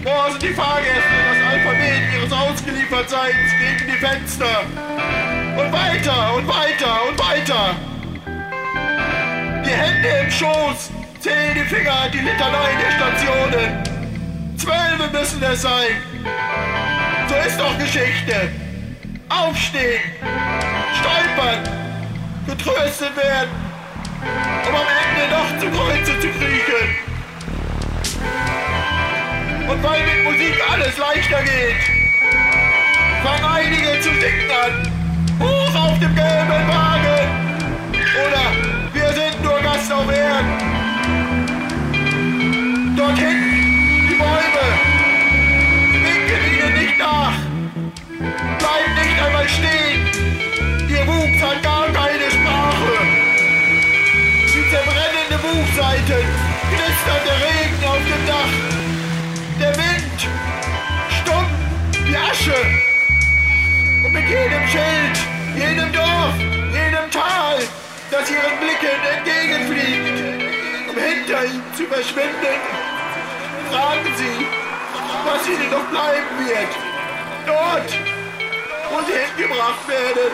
morsen die Fahrgäste das Alphabet ihres Ausgeliefertseins gegen die Fenster. Und weiter und weiter und weiter. Die Hände im Schoß, zählen die Finger, die Litanei der Stationen. 12 müssen es sein. So ist doch Geschichte. Aufstehen, stolpern, getröstet werden, um am Ende noch zu Kreuze zu kriechen. Und weil mit Musik alles leichter geht, fangen einige zu singen an. Hoch auf dem gelben Wagen. Oder wir sind nur Gast auf Erden. Dort hinten die Bäume. Winken ihnen nicht nach. Bleibt nicht einmal stehen. Ihr Wuchs hat gar keine Sprache. Die zerbrennende Buchseiten, knistert der Regen auf dem Dach. Der Wind, stumm wie Asche. Und mit jedem Schild, jedem Dorf, jedem Tal, das ihren Blicken entgegenfliegt, um hinter ihm zu verschwinden, fragen sie, was ihnen noch bleiben wird. Dort, wo sie hingebracht werden.